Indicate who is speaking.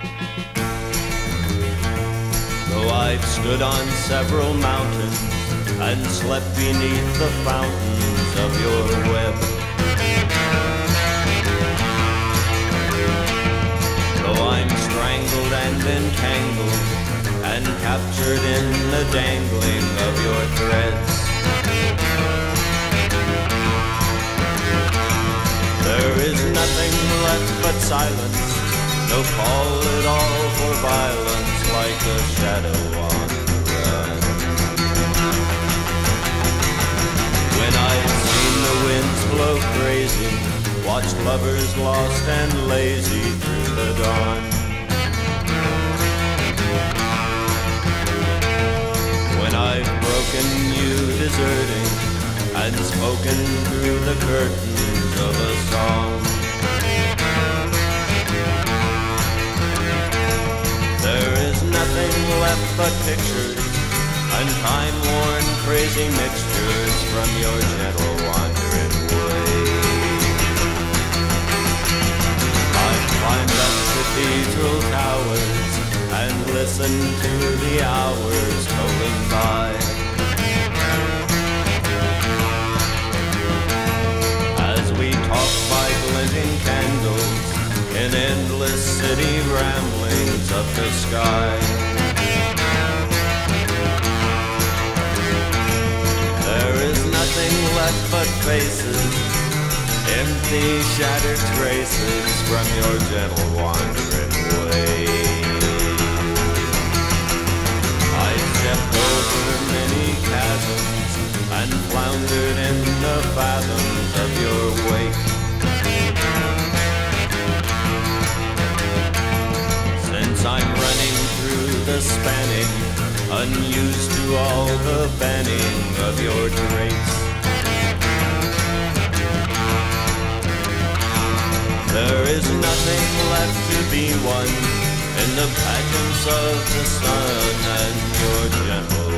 Speaker 1: Though I've stood on several mountains and slept beneath the fountains of your web, though I'm strangled and entangled and captured in the dangling of your threads, there is nothing left but silence, no call at all for violence, like a shadow on the run. When I've seen the winds blow crazy, watched lovers lost and lazy through the dawn, when I've broken you deserting and spoken through the curtains of a song, there is nothing left but pictures and time-worn crazy mixtures from your gentle wandering way. I've climbed up cathedral towers and listened to the hours tolling by, as we talk by glinting candles in endless city ramblings up the sky. There is nothing left but faces, empty shattered traces from your gentle wandering way. I stepped over many chasms and floundered in the fathoms of your wake. Since I'm running through the spanning, unused to all the banning of your traits, there is nothing left to be won in the pageants of the sun and your gentle